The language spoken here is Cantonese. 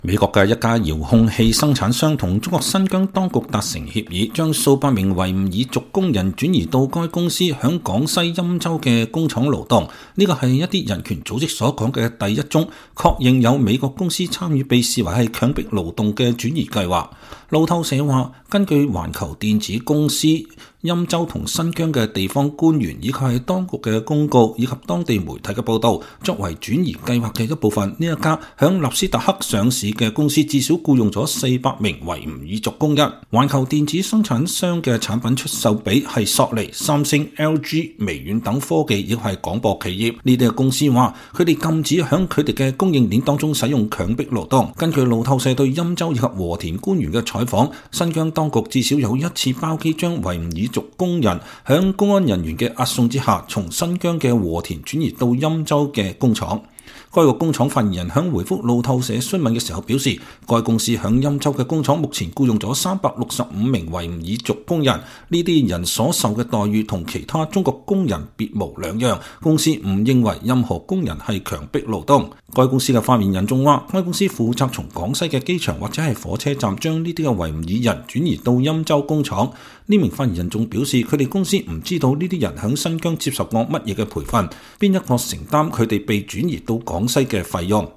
美國嘅一家遙控器生產商同中國新疆當局達成協議，將數百名維吾爾族工人轉移到該公司響廣西欽州嘅工廠勞動。呢個係一啲人權組織所講嘅第一宗確認有美國公司參與被視為係強迫勞動嘅轉移計劃。路透社話，根據環球電子公司欽州同新疆嘅地方官員以及係當局嘅公告以及當地媒體嘅報道，作為轉移計劃嘅一部分，呢一家響納斯達克上市嘅公司至少僱用咗400名維吾爾族工人。環球電子生產商嘅產品出售比係索尼、三星、LG、微軟等科技亦係廣播企業。呢啲嘅公司話，佢哋禁止響佢哋嘅供應鏈當中使用強迫勞動。根據路透社對欽州以及和田官員嘅採訪，新疆當局至少有一次包機將維吾爾族工人響公安人員嘅押送之下，從新疆嘅和田轉移到欽州嘅工廠。該個工廠發言人響回覆路透社詢問嘅時候表示，該公司響欽州嘅工廠目前僱用咗365名維吾爾族工人，呢啲人所受嘅待遇同其他中國工人別無兩樣。公司唔認為任何工人係強迫勞動。該公司嘅發言人仲話，該公司負責從廣西嘅機場或者係火車站將呢啲嘅維吾爾人轉移到欽州工廠。呢名發言人仲表示，佢哋公司唔知道呢啲人響新疆接受過乜嘢嘅培訓，邊一個承擔佢哋被轉移到廣西嘅費用。